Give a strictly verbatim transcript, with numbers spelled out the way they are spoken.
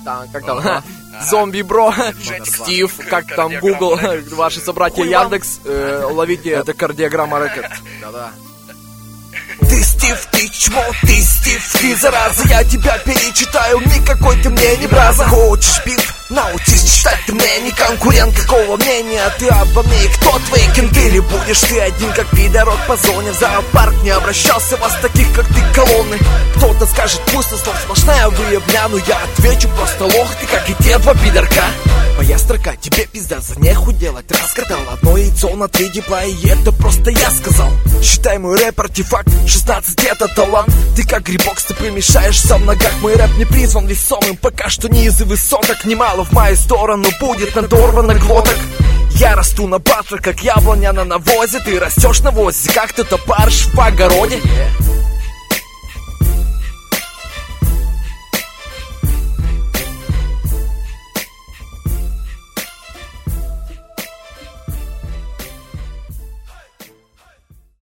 там, как там, Зомби Бро, Стив, как там, Google, ваши собратья Яндекс, э, ловите, это Кардиограмма Рекорд. Да-да. Ты Стив, ты чмо, ты Стив, ты зараза. Я тебя перечитаю, никакой ты мне не браза. Хочешь бит? Научись читать, ты мне не конкурент. Какого мнения ты обо мне и кто твои кенты? Или будешь ты один, как пидорок по зоне? В зоопарк не обращался, вас таких, как ты, колонны. Кто-то скажет, пусто, слов сплошная выебня. Но я отвечу, просто лох ты, как и те два пидорка. Моя строка, тебе пизда, за нехуй делать. Раскатал одно яйцо на три дипла, и это просто я сказал. Считай мой рэп артефакт, шестнадцать это талант. Ты как грибок, ты примешаешься в ногах. Мой рэп не призван весомым, пока что низы высоток. Немало в мою сторону будет надорвано глоток. Я расту на батлах, как яблоня на навозе. Ты растешь на возе, как ты топаришь в огороде.